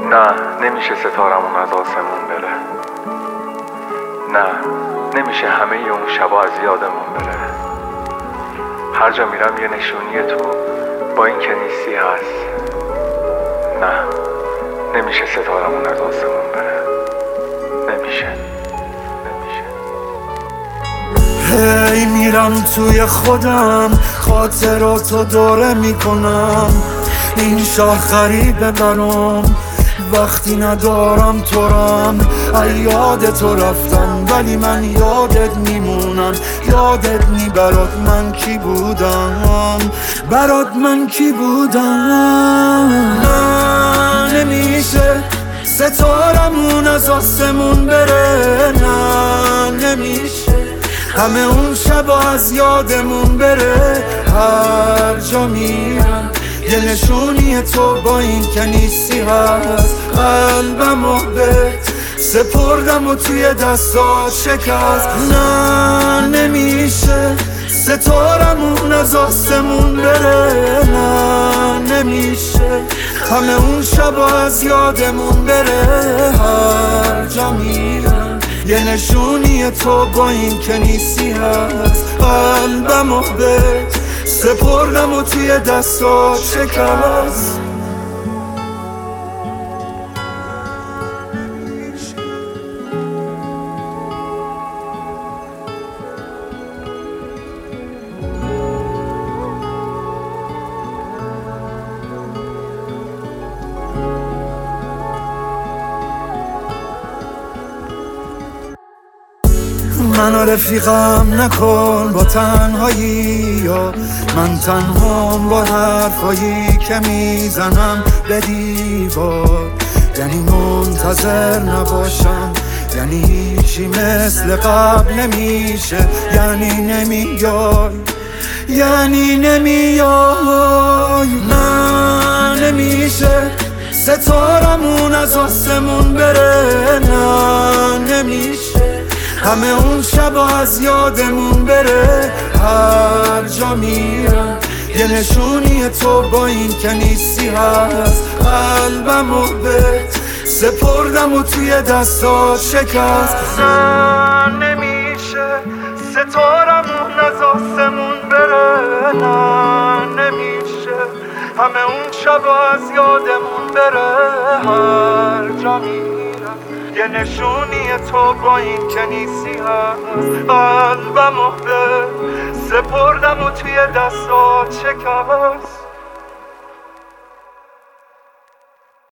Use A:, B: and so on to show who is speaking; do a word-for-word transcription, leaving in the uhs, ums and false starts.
A: نه نمیشه ستارمون از آسمون بره، نه نمیشه همه اون شبا از یادمون بره. هر جا میرم یه نشونی تو با این که نیستی هست. نه نمیشه ستارمون از آسمون بره، نمیشه نمیشه.
B: هی میرم توی خودم، خاطراتو دوره میکنم. این شهر غریبه برام، وقتی ندارم تورم. یاد تو رفتم ولی من یادت میمونم. یادت نی برات من کی بودم، برات من کی بودم. نه نمیشه ستارمون از آسمون بره، نه نمیشه همه اون شبا از یادمون بره. هر جا میرم یه نشونی تو با این که نیستی هست. قلبم و بهت سپردم و توی دستات شکست. نه نمیشه ستارمون از آسمون بره، نه نمیشه همه اون شبا از یادمون بره. هر جا میرم یه نشونی تو با این که نیستی هست. قلبم و بهت سپردم و توی دستات شکست. منو رفیقم نکن با تنهایی، یا من تنهام با حرفایی که میزنم به دیوار. یعنی منتظر نباشم، یعنی هیچی مثل قبل نمیشه. یعنی نمیای، یعنی نمیای. نه نمیشه ستارمون از آسمون بره، نه نمیشه همه اون شبا از یادمون بره. هر جا میرم یه نشونی تو با این که نیستی هست. قلبم و بهت سپردم و توی دستات شکست. نه نمیشه ستارمون از آسمون بره، نه نمیشه همه اون شبا از یادمون بره. هر جا میرم یه نشونی تو با این که نیستی هست. قلبم و به سپردم و توی دستات شکست.